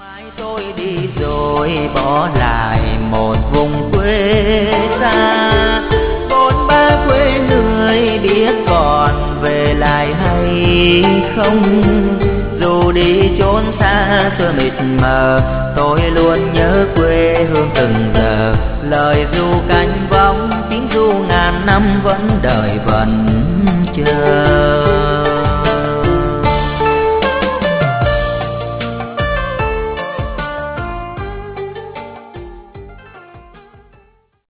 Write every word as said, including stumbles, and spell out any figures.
Mai tôi đi rồi bỏ lại một vùng quê xa, bốn ba quê người biết còn về lại hay không. Dù đi chốn xa xưa mịt mờ, tôi luôn nhớ quê hương từng giờ. Lời ru cánh vọng tiếng ru ngàn năm vẫn đời vần